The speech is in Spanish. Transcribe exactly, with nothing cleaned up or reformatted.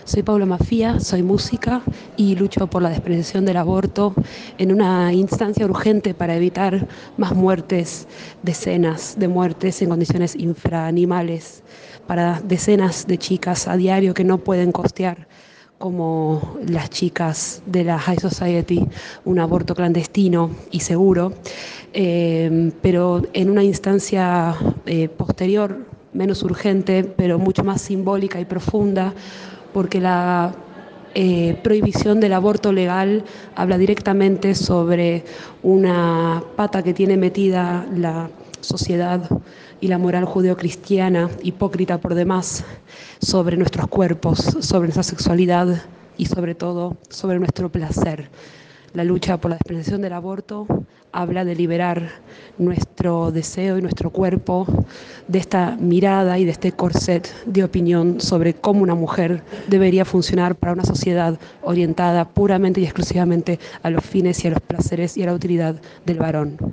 Soy Paula Mafía, soy música y lucho por la despenalización del aborto en una instancia urgente para evitar más muertes, decenas de muertes en condiciones infraanimales, para decenas de chicas a diario que no pueden costear, como las chicas de la High Society, un aborto clandestino y seguro, eh, pero en una instancia eh, posterior, menos urgente, pero mucho más simbólica y profunda, porque la eh, prohibición del aborto legal habla directamente sobre una pata que tiene metida la sociedad y la moral judeocristiana, hipócrita por demás, sobre nuestros cuerpos, sobre nuestra sexualidad y sobre todo sobre nuestro placer. La lucha por la despenalización del aborto habla de liberar nuestro deseo y nuestro cuerpo de esta mirada y de este corset de opinión sobre cómo una mujer debería funcionar para una sociedad orientada puramente y exclusivamente a los fines y a los placeres y a la utilidad del varón.